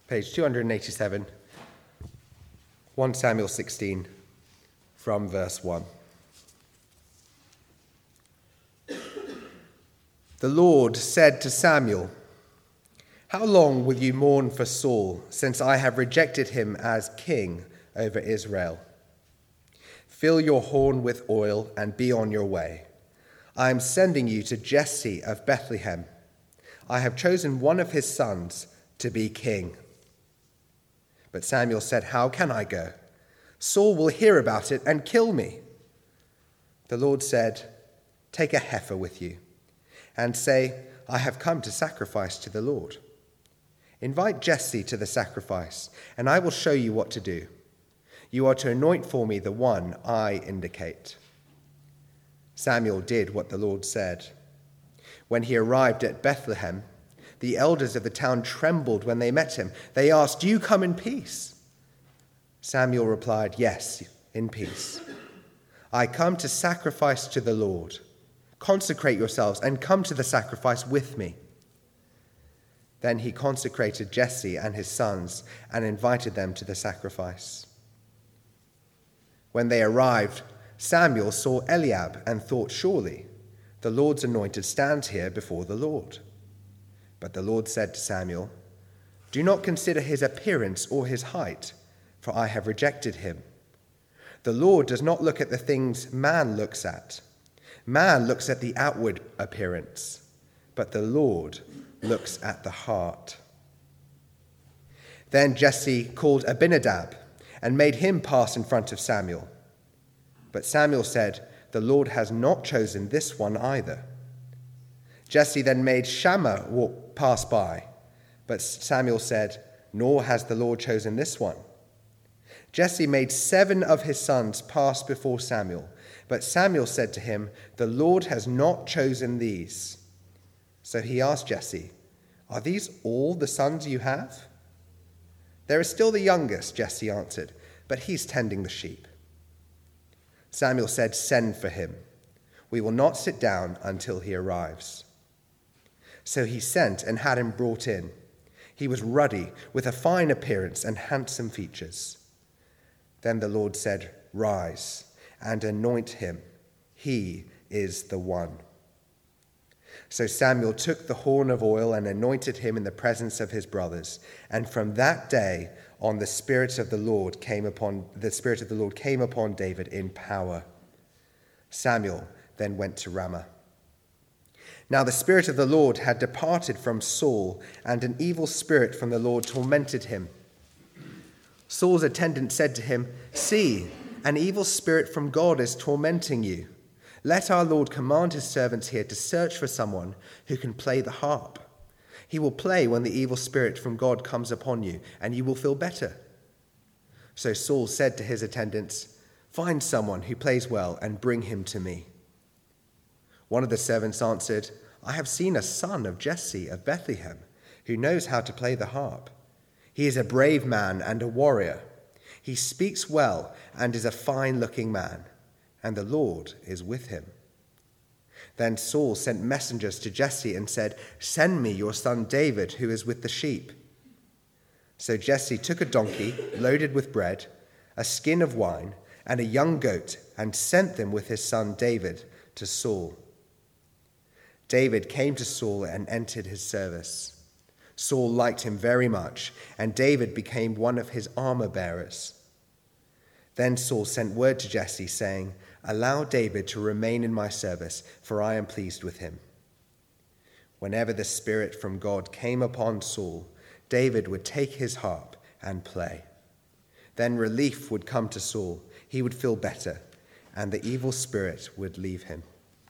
page 287, 1 Samuel 16, from verse 1. The Lord said to Samuel, "How long will you mourn for Saul, since I have rejected him as king over Israel? Fill your horn with oil and be on your way. I am sending you to Jesse of Bethlehem. I have chosen one of his sons to be king." But Samuel said, "How can I go? Saul will hear about it and kill me." The Lord said, "Take a heifer with you and say, 'I have come to sacrifice to the Lord.' Invite Jesse to the sacrifice, and I will show you what to do. You are to anoint for me the one I indicate." Samuel did what the Lord said. When he arrived at Bethlehem, the elders of the town trembled when they met him. They asked, "Do you come in peace?" Samuel replied, "Yes, in peace. I come to sacrifice to the Lord. Consecrate yourselves and come to the sacrifice with me." Then he consecrated Jesse and his sons and invited them to the sacrifice. When they arrived, Samuel saw Eliab and thought, "Surely the Lord's anointed stands here before the Lord." But the Lord said to Samuel, "Do not consider his appearance or his height, for I have rejected him. The Lord does not look at the things man looks at. Man looks at the outward appearance, but the Lord looks at the heart." Then Jesse called Abinadab and made him pass in front of Samuel. But Samuel said, "The Lord has not chosen this one either." Jesse then made Shammah pass by, but Samuel said, "Nor has the Lord chosen this one." Jesse made 7 of his sons pass before Samuel, but Samuel said to him, "The Lord has not chosen these." So he asked Jesse, "Are these all the sons you have?" "There is still the youngest," Jesse answered, "but he's tending the sheep." Samuel said, "Send for him. We will not sit down until he arrives." So he sent and had him brought in. He was ruddy, with a fine appearance and handsome features. Then the Lord said, "Rise and anoint him. He is the one." So Samuel took the horn of oil and anointed him in the presence of his brothers. And from that day on, the Spirit of the Lord came upon David in power. Samuel then went to Ramah. Now the Spirit of the Lord had departed from Saul, and an evil spirit from the Lord tormented him. Saul's attendant said to him, "See, an evil spirit from God is tormenting you. Let our Lord command his servants here to search for someone who can play the harp. He will play when the evil spirit from God comes upon you, and you will feel better." So Saul said to his attendants, "Find someone who plays well and bring him to me." One of the servants answered, "I have seen a son of Jesse of Bethlehem who knows how to play the harp. He is a brave man and a warrior. He speaks well and is a fine-looking man, and the Lord is with him." Then Saul sent messengers to Jesse and said, "Send me your son David, who is with the sheep." So Jesse took a donkey loaded with bread, a skin of wine, and a young goat, and sent them with his son David to Saul. David came to Saul and entered his service. Saul liked him very much, and David became one of his armor-bearers. Then Saul sent word to Jesse, saying, "Allow David to remain in my service, for I am pleased with him." Whenever the Spirit from God came upon Saul, David would take his harp and play. Then relief would come to Saul, he would feel better, and the evil spirit would leave him.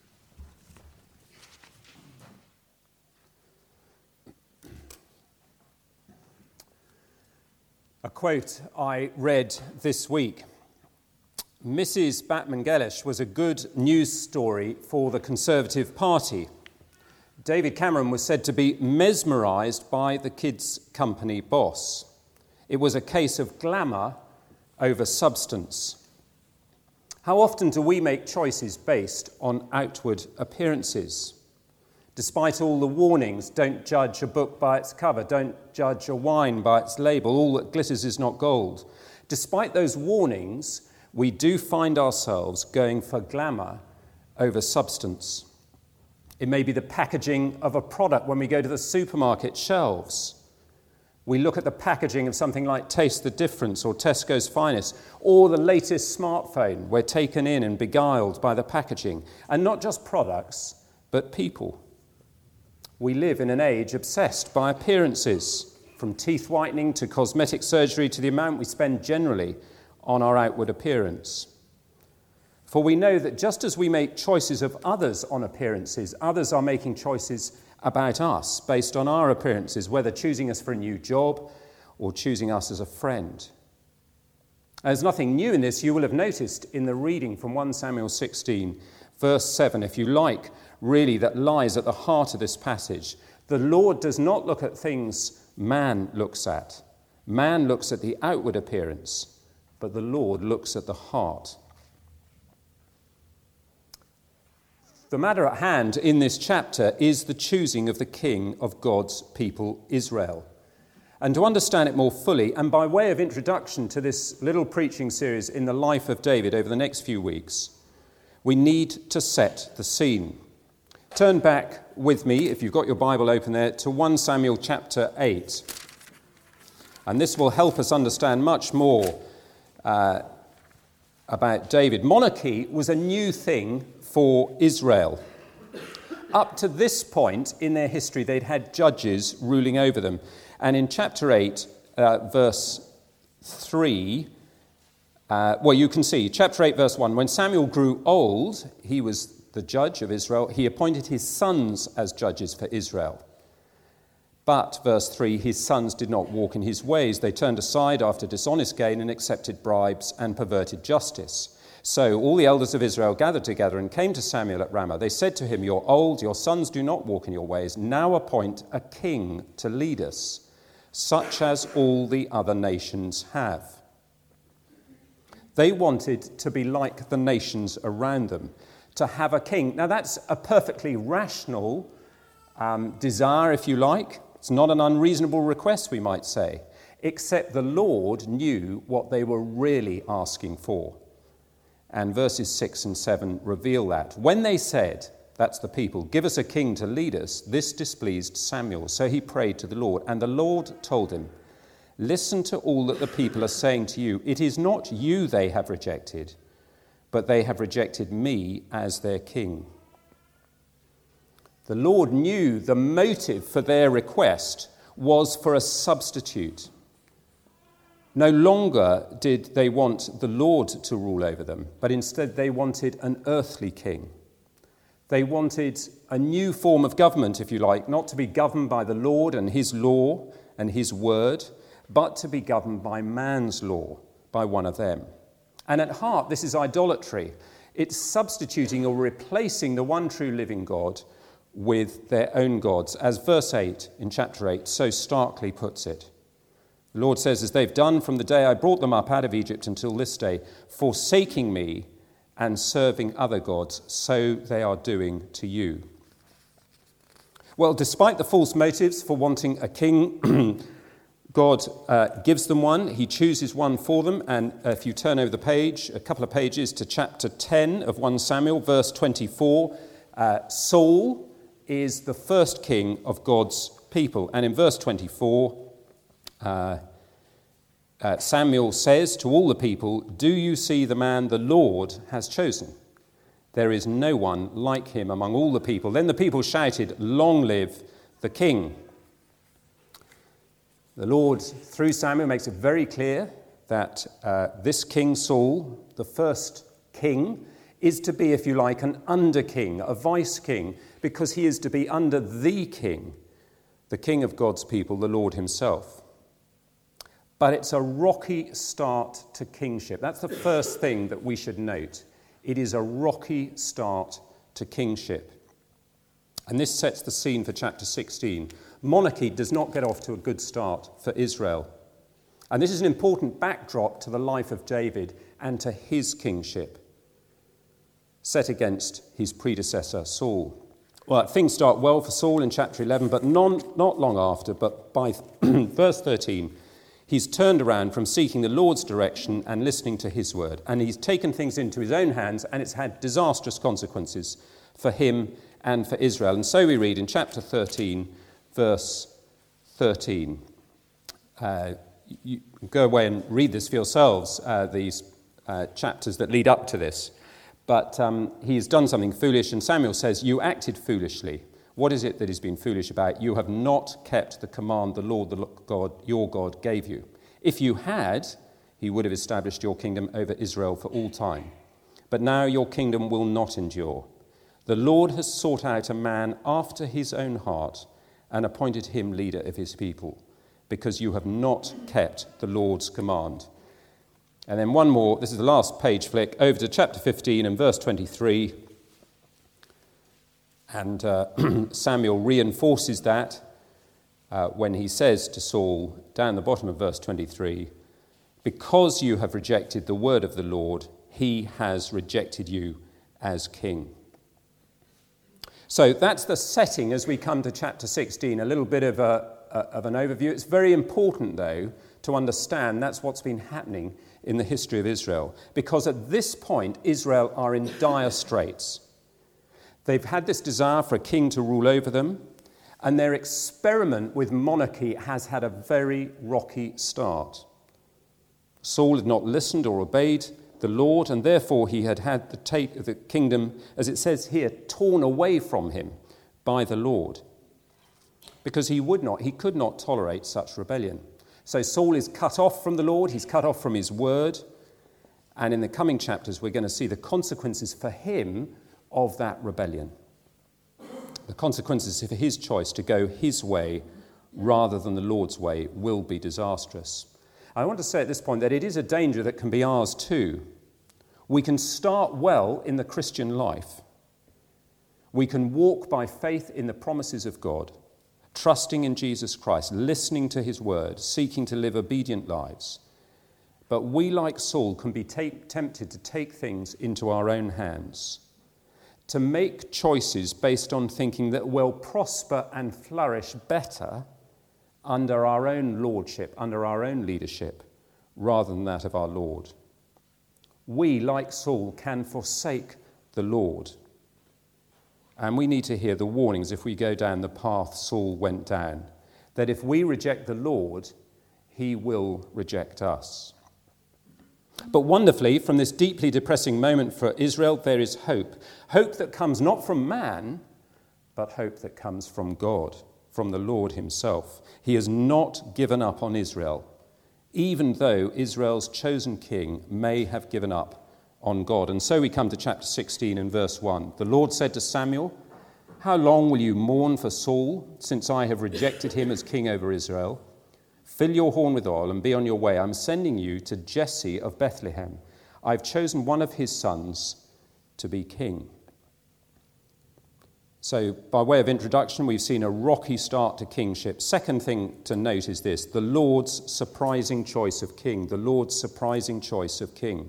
A quote I read this week. Mrs. Batman-Gellish was a good news story for the Conservative Party. David Cameron was said to be mesmerised by the kids' company boss. It was a case of glamour over substance. How often do we make choices based on outward appearances? Despite all the warnings, don't judge a book by its cover, don't judge a wine by its label, all that glitters is not gold. Despite those warnings, we do find ourselves going for glamour over substance. It may be the packaging of a product when we go to the supermarket shelves. We look at the packaging of something like Taste the Difference or Tesco's Finest, or the latest smartphone. We're taken in and beguiled by the packaging. And not just products, but people. We live in an age obsessed by appearances, from teeth whitening to cosmetic surgery to the amount we spend generally on our outward appearance. For we know that just as we make choices of others on appearances, others are making choices about us based on our appearances, whether choosing us for a new job or choosing us as a friend. There's nothing new in this. You will have noticed in the reading from 1 Samuel 16, verse 7, if you like, really that lies at the heart of this passage. The Lord does not look at things man looks at. Man looks at the outward appearance, but the Lord looks at the heart. The matter at hand in this chapter is the choosing of the king of God's people, Israel. And to understand it more fully, and by way of introduction to this little preaching series in the life of David over the next few weeks, we need to set the scene. Turn back with me, if you've got your Bible open there, to 1 Samuel chapter 8. And this will help us understand much more about David. Monarchy was a new thing for Israel. Up to this point in their history, they'd had judges ruling over them. And in chapter 8, verse 3, you can see, chapter 8, verse 1, when Samuel grew old, he was the judge of Israel, he appointed his sons as judges for Israel. But, verse 3, his sons did not walk in his ways. They turned aside after dishonest gain and accepted bribes and perverted justice. So all the elders of Israel gathered together and came to Samuel at Ramah. They said to him, "You're old, your sons do not walk in your ways. Now appoint a king to lead us, such as all the other nations have." They wanted to be like the nations around them, to have a king. Now that's a perfectly rational desire, if you like. It's not an unreasonable request, we might say, except the Lord knew what they were really asking for. And verses 6 and 7 reveal that. When they said, that's the people, "Give us a king to lead us," this displeased Samuel. So he prayed to the Lord, and the Lord told him, "Listen to all that the people are saying to you. It is not you they have rejected, but they have rejected me as their king." The Lord knew the motive for their request was for a substitute. No longer did they want the Lord to rule over them, but instead they wanted an earthly king. They wanted a new form of government, if you like, not to be governed by the Lord and his law and his word, but to be governed by man's law, by one of them. And at heart, this is idolatry. It's substituting or replacing the one true living God with their own gods, as verse 8 in chapter 8 so starkly puts it. The Lord says, "As they've done from the day I brought them up out of Egypt until this day, forsaking me and serving other gods, so they are doing to you." Well, despite the false motives for wanting a king, God gives them one. He chooses one for them. And if you turn over the page, a couple of pages to chapter 10 of 1 Samuel, verse 24, Saul is the first king of God's people. And in verse 24, Samuel says to all the people, "Do you see the man the Lord has chosen? There is no one like him among all the people." Then the people shouted, "Long live the king." The Lord, through Samuel, makes it very clear that this King Saul, the first king, is to be, if you like, an under-king, a vice-king, because he is to be under the king of God's people, the Lord himself. But it's a rocky start to kingship. That's the first thing that we should note. It is a rocky start to kingship. And this sets the scene for chapter 16. Monarchy does not get off to a good start for Israel. And this is an important backdrop to the life of David and to his kingship, set against his predecessor Saul. Well, things start well for Saul in chapter 11, but not long after, but by verse 13, he's turned around from seeking the Lord's direction and listening to his word, and he's taken things into his own hands, and it's had disastrous consequences for him and for Israel. And so we read in chapter 13, verse 13. You go away and read this for yourselves, these chapters that lead up to this. But he's done something foolish, and Samuel says, "You acted foolishly. What is it that he's been foolish about? You have not kept the command the Lord your God gave you. If you had, he would have established your kingdom over Israel for all time. But now your kingdom will not endure. The Lord has sought out a man after his own heart and appointed him leader of his people, because you have not kept the Lord's command." And then one more, this is the last page flick, over to chapter 15 and verse 23. And Samuel reinforces that when he says to Saul, down the bottom of verse 23, "Because you have rejected the word of the Lord, he has rejected you as king." So that's the setting as we come to chapter 16, a little bit of an overview. It's very important, though, to understand that's what's been happening in the history of Israel, because at this point, Israel are in dire straits. They've had this desire for a king to rule over them, and their experiment with monarchy has had a very rocky start. Saul had not listened or obeyed the Lord, and therefore he had the kingdom, as it says here, torn away from him by the Lord, because he could not tolerate such rebellion. So Saul is cut off from the Lord, he's cut off from his word, and in the coming chapters we're going to see the consequences for him of that rebellion. The consequences for his choice to go his way rather than the Lord's way will be disastrous. I want to say at this point that it is a danger that can be ours too. We can start well in the Christian life. We can walk by faith in the promises of God, trusting in Jesus Christ, listening to his word, seeking to live obedient lives. But we, like Saul, can be tempted to take things into our own hands, to make choices based on thinking that we'll prosper and flourish better under our own lordship, under our own leadership, rather than that of our Lord. We, like Saul, can forsake the Lord. And we need to hear the warnings if we go down the path Saul went down, that if we reject the Lord, he will reject us. But wonderfully, from this deeply depressing moment for Israel, there is hope. Hope that comes not from man, but hope that comes from God, from the Lord himself. He has not given up on Israel, even though Israel's chosen king may have given up on God. And so we come to chapter 16 and verse 1. The Lord said to Samuel, "How long will you mourn for Saul, since I have rejected him as king over Israel? Fill your horn with oil and be on your way. I'm sending you to Jesse of Bethlehem. I've chosen one of his sons to be king." So, by way of introduction, we've seen a rocky start to kingship. Second thing to note is this: the Lord's surprising choice of king. The Lord's surprising choice of king.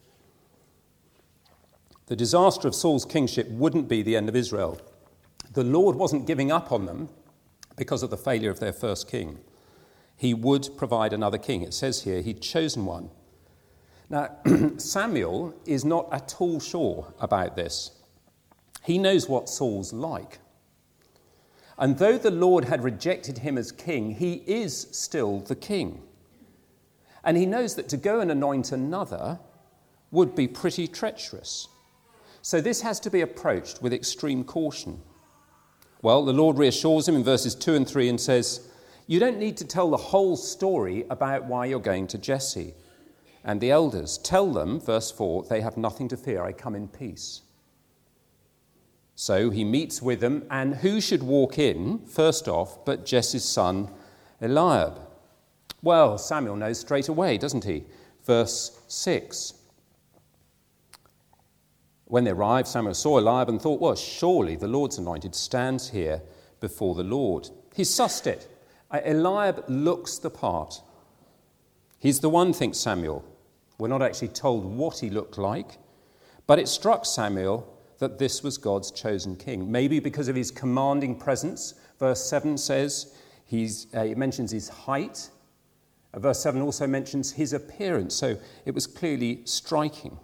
The disaster of Saul's kingship wouldn't be the end of Israel. The Lord wasn't giving up on them because of the failure of their first king. He would provide another king. It says here he'd chosen one. Now, Samuel is not at all sure about this. He knows what Saul's like. And though the Lord had rejected him as king, he is still the king. And he knows that to go and anoint another would be pretty treacherous. So this has to be approached with extreme caution. Well, the Lord reassures him in verses 2 and 3 and says, "You don't need to tell the whole story about why you're going to Jesse and the elders. Tell them," verse 4, "they have nothing to fear. I come in peace." So he meets with them, and who should walk in, first off, but Jesse's son, Eliab? Well, Samuel knows straight away, doesn't he? Verse 6. When they arrived, Samuel saw Eliab and thought, well, surely the Lord's anointed stands here before the Lord. He sussed it. Eliab looks the part. He's the one, thinks Samuel. We're not actually told what he looked like, but it struck Samuel that this was God's chosen king. Maybe because of his commanding presence. Verse 7 says, it mentions his height. Verse 7 also mentions his appearance, so it was clearly striking.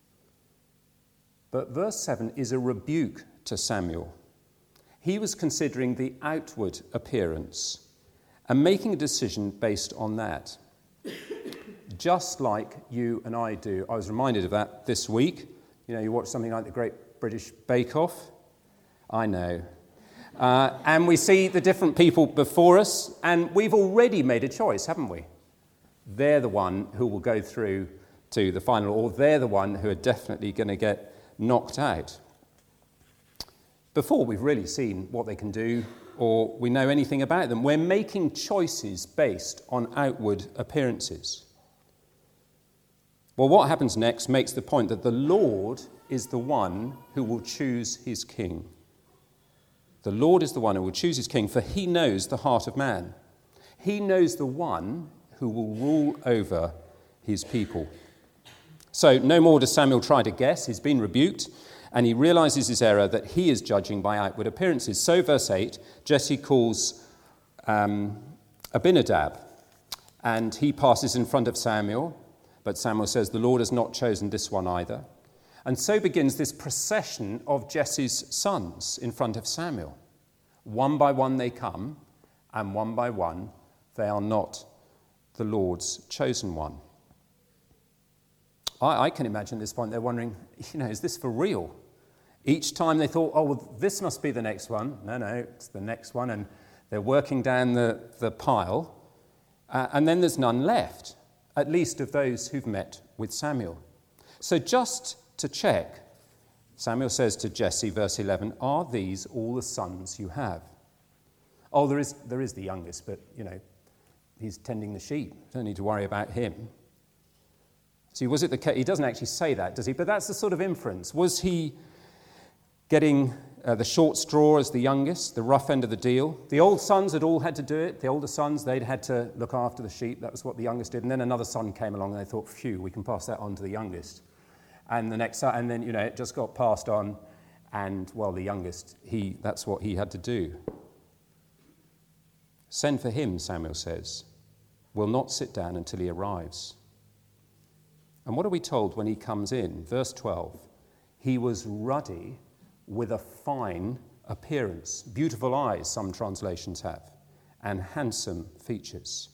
But verse 7 is a rebuke to Samuel. He was considering the outward appearance and making a decision based on that. Just like you and I do. I was reminded of that this week. You watch something like the Great British Bake Off. I know. And we see the different people before us, and we've already made a choice, haven't we? They're the one who will go through to the final, or they're the one who are definitely going to get knocked out. Before we've really seen what they can do, or we know anything about them, we're making choices based on outward appearances. Well, what happens next makes the point that the Lord is the one who will choose his king. The Lord is the one who will choose his king, for he knows the heart of man. He knows the one who will rule over his people. So no more does Samuel try to guess. He's been rebuked, and he realizes his error that he is judging by outward appearances. So verse 8, Jesse calls Abinadab, and he passes in front of Samuel, but Samuel says, the Lord has not chosen this one either. And so begins this procession of Jesse's sons in front of Samuel. One by one they come, and one by one they are not the Lord's chosen one. I can imagine at this point they're wondering, is this for real? Each time they thought, this must be the next one. No, it's the next one. And they're working down the pile. And then there's none left, at least of those who've met with Samuel. So just to check, Samuel says to Jesse, verse 11, are these all the sons you have? Oh, there is the youngest, but, he's tending the sheep. Don't need to worry about him. See, was it the case? He doesn't actually say that, does he? But that's the sort of inference. Was he getting the short straw as the youngest, the rough end of the deal? The old sons had all had to do it. The older sons, they'd had to look after the sheep. That was what the youngest did. And then another son came along and they thought, phew, we can pass that on to the youngest. And the next son, and then, it just got passed on. And, the youngest, that's what he had to do. Send for him, Samuel says. Will not sit down until he arrives. And what are we told when he comes in? Verse 12. He was ruddy with a fine appearance. Beautiful eyes, some translations have, and handsome features.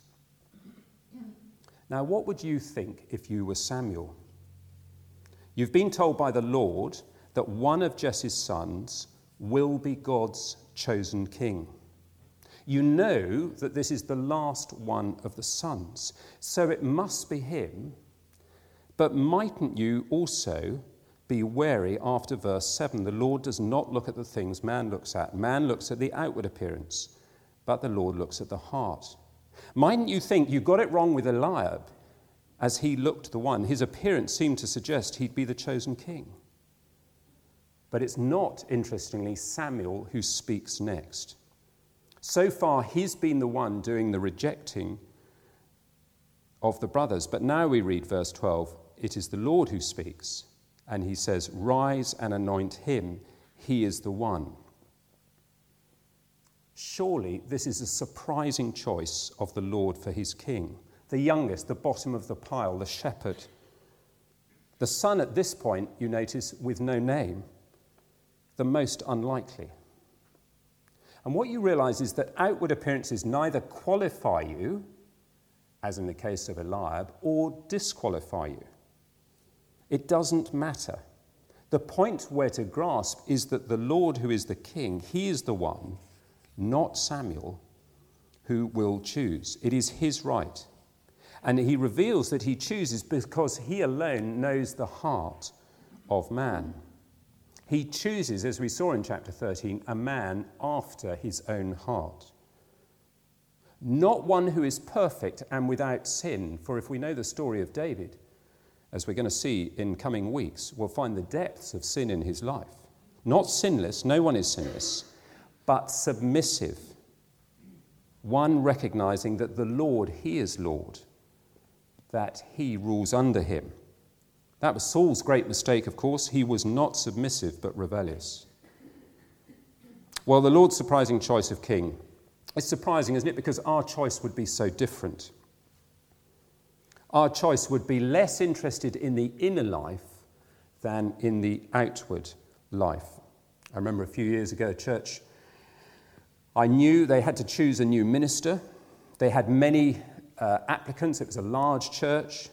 Now, what would you think if you were Samuel? You've been told by the Lord that one of Jesse's sons will be God's chosen king. You know that this is the last one of the sons, so it must be him. But mightn't you also be wary after verse 7? The Lord does not look at the things man looks at. Man looks at the outward appearance, but the Lord looks at the heart. Mightn't you think you got it wrong with Eliab as he looked the one? His appearance seemed to suggest he'd be the chosen king. But it's not, interestingly, Samuel who speaks next. So far, he's been the one doing the rejecting of the brothers. But now we read verse 12. It is the Lord who speaks. And he says, rise and anoint him. He is the one. Surely this is a surprising choice of the Lord for his king. The youngest, the bottom of the pile, the shepherd. The son at this point, you notice, with no name. The most unlikely. And what you realize is that outward appearances neither qualify you, as in the case of Eliab, or disqualify you. It doesn't matter. The point we're to grasp is that the Lord, who is the king, he is the one, not Samuel, who will choose. It is his right. And he reveals that he chooses because he alone knows the heart of man. He chooses, as we saw in chapter 13, a man after his own heart. Not one who is perfect and without sin, for if we know the story of David, as we're going to see in coming weeks, we'll find the depths of sin in his life. Not sinless, no one is sinless, but submissive. One recognizing that the Lord, he is Lord, that he rules under him. That was Saul's great mistake, of course. He was not submissive, but rebellious. Well, the Lord's surprising choice of king. It's surprising, isn't it? Because our choice would be so different. Our choice would be less interested in the inner life than in the outward life. I remember a few years ago, a church, I knew they had to choose a new minister. They had many applicants. It was a large church.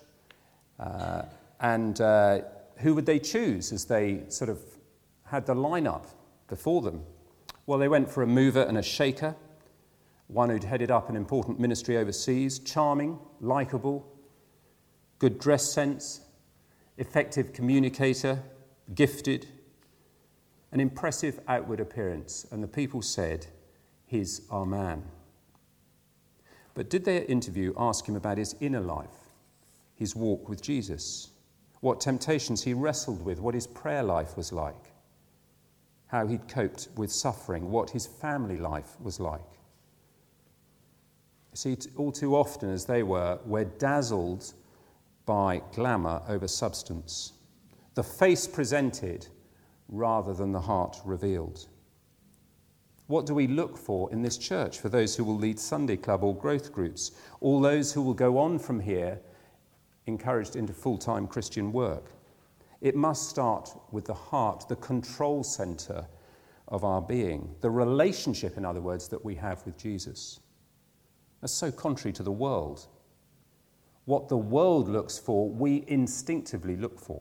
And who would they choose as they sort of had the lineup before them? Well, they went for a mover and a shaker, one who'd headed up an important ministry overseas, charming, likeable, good dress sense, effective communicator, gifted, an impressive outward appearance. And the people said, "He's our man." But did their interview ask him about his inner life, his walk with Jesus, what temptations he wrestled with, what his prayer life was like, how he'd coped with suffering, what his family life was like? You see, all too often, as they were, we're dazzled by glamour over substance, the face presented rather than the heart revealed. What do we look for in this church for those who will lead Sunday Club or growth groups, all those who will go on from here encouraged into full-time Christian work? It must start with the heart, the control centre of our being, the relationship, in other words, that we have with Jesus. That's so contrary to the world. What the world looks for, we instinctively look for.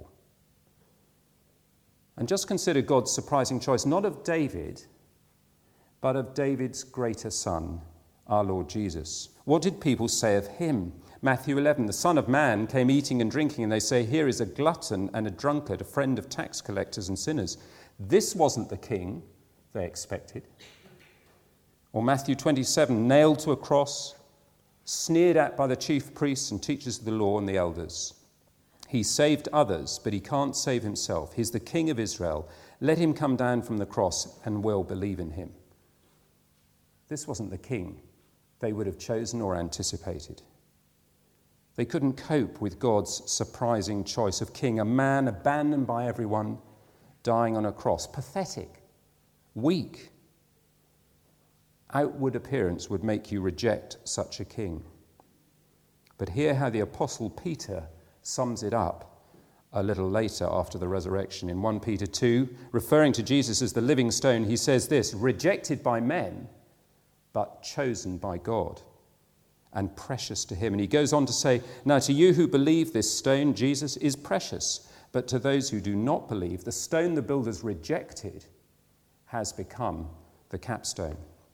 And just consider God's surprising choice, not of David, but of David's greater son, our Lord Jesus. What did people say of him? Matthew 11, the Son of Man came eating and drinking, and they say, "Here is a glutton and a drunkard, a friend of tax collectors and sinners." This wasn't the king they expected. Or Matthew 27, nailed to a cross, sneered at by the chief priests and teachers of the law and the elders. He saved others, but he can't save himself. He's the King of Israel. Let him come down from the cross and we'll believe in him. This wasn't the king they would have chosen or anticipated. They couldn't cope with God's surprising choice of king, a man abandoned by everyone, dying on a cross. Pathetic, weak. Outward appearance would make you reject such a king. But hear how the Apostle Peter sums it up a little later after the resurrection. In 1 Peter 2, referring to Jesus as the living stone, he says this, "Rejected by men, but chosen by God, and precious to him." And he goes on to say, "Now to you who believe, this stone, Jesus, is precious. But to those who do not believe, the stone the builders rejected has become the capstone."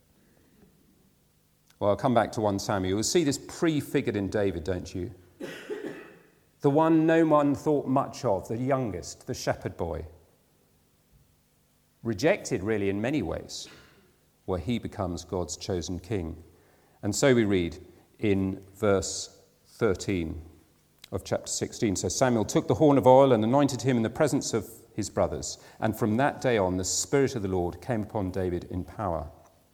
Well, I'll come back to 1 Samuel. You'll see this prefigured in David, don't you? The one no one thought much of, the youngest, the shepherd boy. Rejected, really, in many ways, where he becomes God's chosen king. And so we read in verse 13 of chapter 16. So Samuel took the horn of oil and anointed him in the presence of his brothers. And from that day on, the Spirit of the Lord came upon David in power.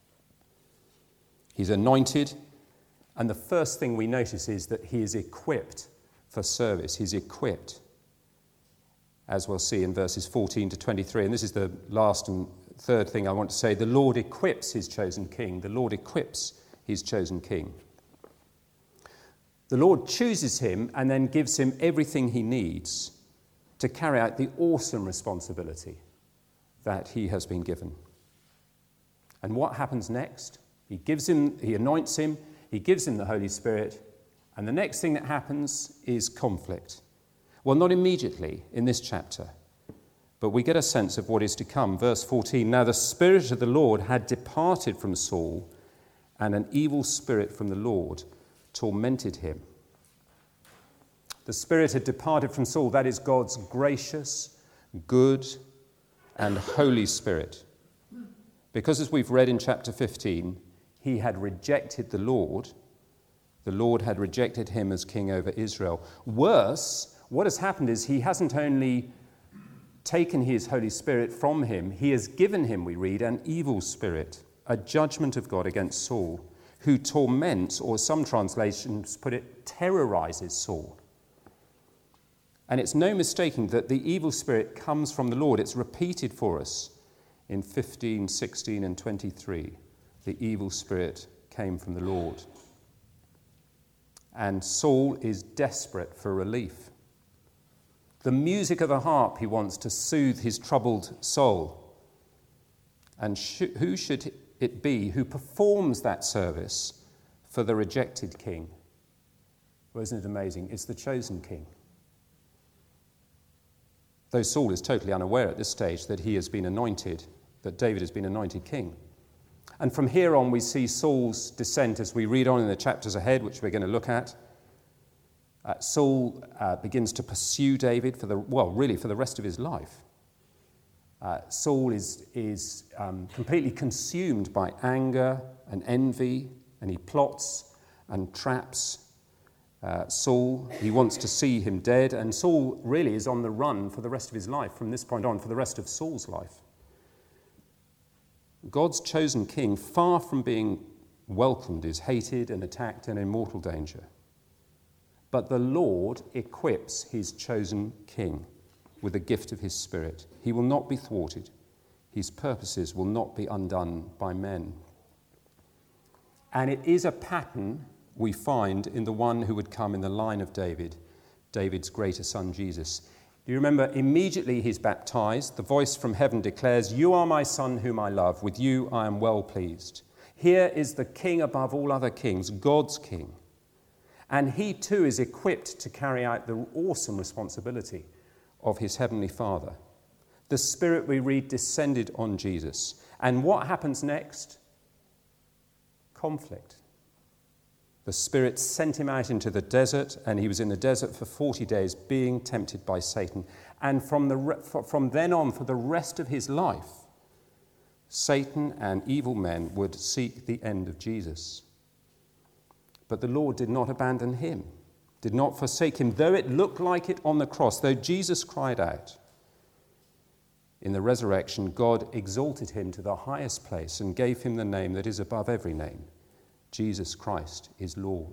He's anointed, and the first thing we notice is that he is equipped for service. He's equipped, as we'll see in verses 14 to 23. And this is the last and third thing I want to say. The Lord equips his chosen king. The Lord equips his chosen king. The Lord chooses him and then gives him everything he needs to carry out the awesome responsibility that he has been given. And what happens next? He anoints him, he gives him the Holy Spirit, and the next thing that happens is conflict. Well, not immediately in this chapter, but we get a sense of what is to come. Verse 14, "Now the Spirit of the Lord had departed from Saul, and an evil spirit from the Lord tormented him." The Spirit had departed from Saul. That is God's gracious, good, and Holy Spirit. Because as we've read in chapter 15, he had rejected the Lord had rejected him as king over Israel. Worse, what has happened is he hasn't only taken his Holy Spirit from him, he has given him, we read, an evil spirit, a judgment of God against Saul, who torments, or some translations put it, terrorizes Saul. And it's no mistaking that the evil spirit comes from the Lord. It's repeated for us in 15, 16, and 23. The evil spirit came from the Lord. And Saul is desperate for relief. The music of the harp he wants to soothe his troubled soul. And who should it be who performs that service for the rejected king? Well, isn't it amazing? It's the chosen king. Though Saul is totally unaware at this stage that he has been anointed, that David has been anointed king. And from here on we see Saul's descent as we read on in the chapters ahead, which we're going to look at. Saul begins to pursue David for the rest of his life. Saul is completely consumed by anger and envy, and he plots and traps Saul. He wants to see him dead, and Saul really is on the run for the rest of his life, from this point on, for the rest of Saul's life. God's chosen king, far from being welcomed, is hated and attacked and in mortal danger. But the Lord equips his chosen king with the gift of his Spirit. He will not be thwarted. His purposes will not be undone by men. And it is a pattern we find in the one who would come in the line of David, David's greater son, Jesus. Do you remember, immediately he's baptized, the voice from heaven declares, "You are my son whom I love. With you I am well pleased." Here is the king above all other kings, God's king. And he too is equipped to carry out the awesome responsibility of his heavenly Father. The Spirit, we read, descended on Jesus. And what happens next? Conflict. The Spirit sent him out into the desert, and he was in the desert for 40 days being tempted by Satan. And from then on, for the rest of his life, Satan and evil men would seek the end of Jesus. But the Lord did not abandon him, did not forsake him, though it looked like it on the cross, though Jesus cried out. In the resurrection, God exalted him to the highest place and gave him the name that is above every name. Jesus Christ is Lord.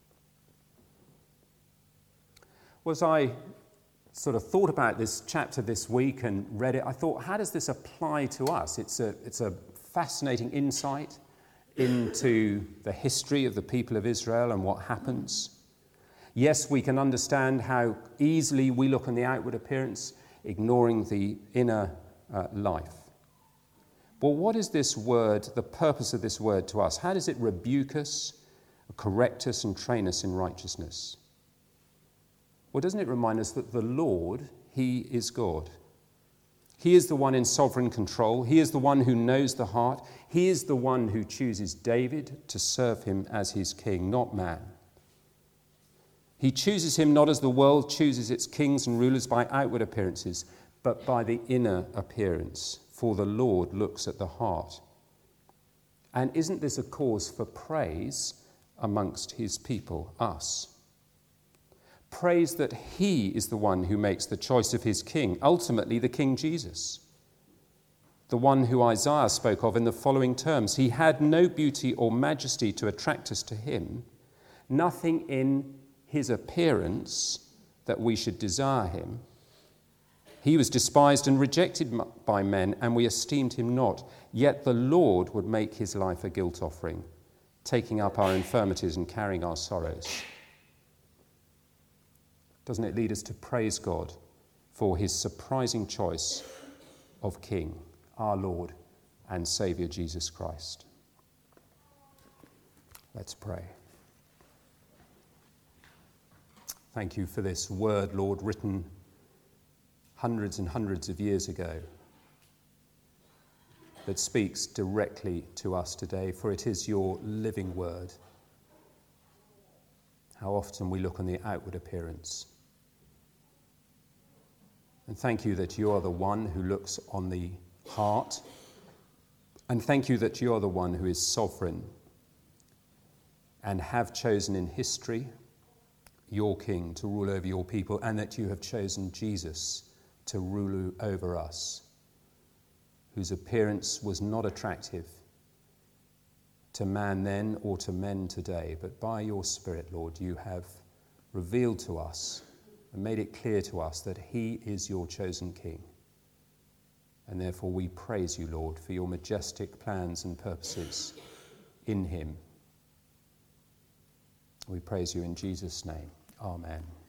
Well, as I sort of thought about this chapter this week and read it, I thought, how does this apply to us? It's a fascinating insight into the history of the people of Israel and what happens. Yes, we can understand how easily we look on the outward appearance, ignoring the inner life. But what is this word, the purpose of this word to us? How does it rebuke us, correct us, and train us in righteousness? Well, doesn't it remind us that the Lord, he is God? He is the one in sovereign control. He is the one who knows the heart. He is the one who chooses David to serve him as his king, not man. He chooses him not as the world chooses its kings and rulers by outward appearances, but by the inner appearance. For the Lord looks at the heart. And isn't this a cause for praise amongst his people, us? Praise that he is the one who makes the choice of his king, ultimately the King Jesus, the one who Isaiah spoke of in the following terms. He had no beauty or majesty to attract us to him, nothing in his appearance that we should desire him. He was despised and rejected by men, and we esteemed him not. Yet the Lord would make his life a guilt offering, taking up our infirmities and carrying our sorrows. Doesn't it lead us to praise God for his surprising choice of King, our Lord and Saviour Jesus Christ? Let's pray. Thank you for this word, Lord, written hundreds and hundreds of years ago, that speaks directly to us today, for it is your living word. How often we look on the outward appearance. And thank you that you are the one who looks on the heart. And thank you that you are the one who is sovereign and have chosen in history your king to rule over your people, and that you have chosen Jesus to rule over us, whose appearance was not attractive to man then or to men today, but by your Spirit, Lord, you have revealed to us and made it clear to us that he is your chosen king. And therefore we praise you, Lord, for your majestic plans and purposes in him. We praise you in Jesus' name. Amen.